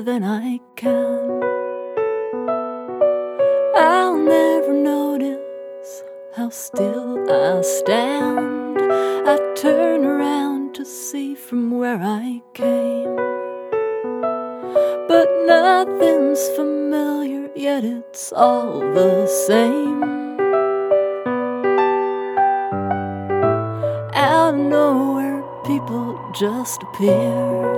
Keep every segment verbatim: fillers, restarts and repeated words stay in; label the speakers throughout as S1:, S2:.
S1: than I can. I'll never notice how still I stand. I turn around to see from where I came, but nothing's familiar, yet it's all the same. Out of nowhere, people just appear.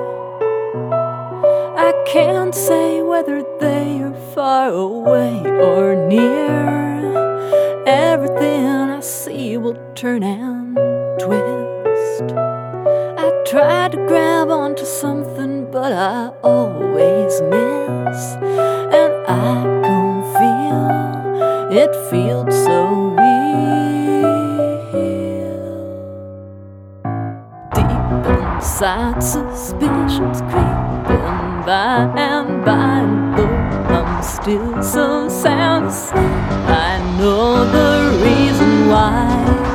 S1: I can't say whether they are far away or near. Everything I see will turn and twist. I try to grab onto something, but I always miss. And I can feel it feels so real. Deep inside, suspicions creeping by and by, and though I'm still so sound asleep, I know the reason why.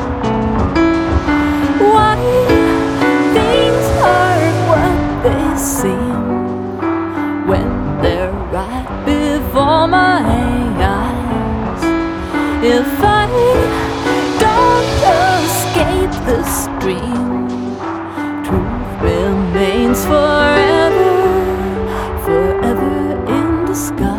S1: Why things aren't what they seem when they're right before my eyes. If I don't escape this dream, truth remains forever, forever in disguise.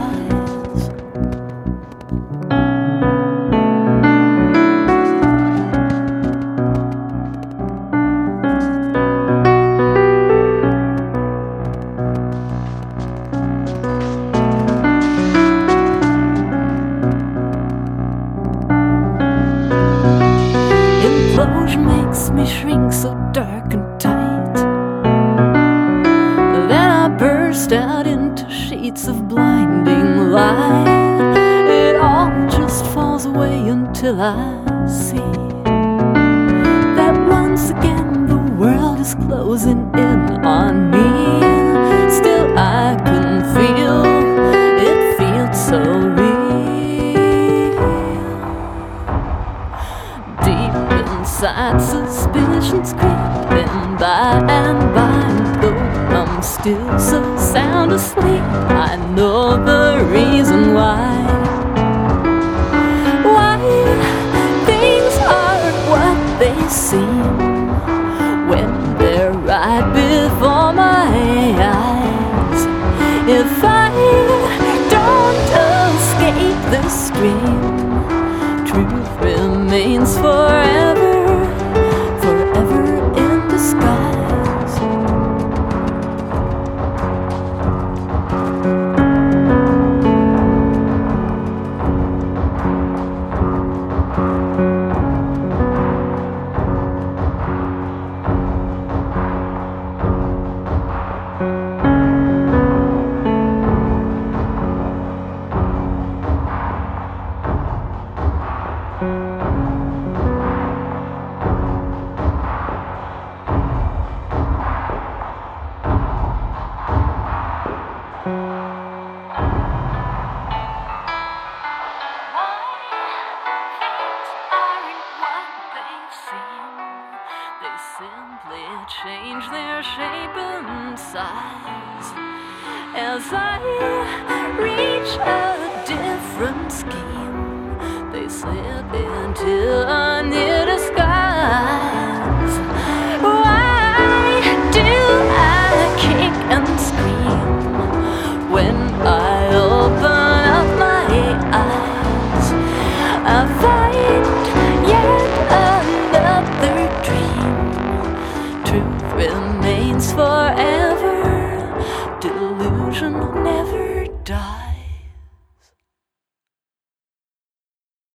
S1: Implosion makes me shrink so dark and tight. Then I burst out into sheets of blinding light. It all just falls away until I see that once again the world is closing in on me. Still I can feel it feels so real. Deep inside, suspicions creeping by and by, and though I'm still so sound asleep, I know the reason why. Why things aren't what they seem when they're right before my eyes. If I don't escape this dream, truth remains forever, forever in disguise. They simply change their shape and size as I reach a different scheme. They slip into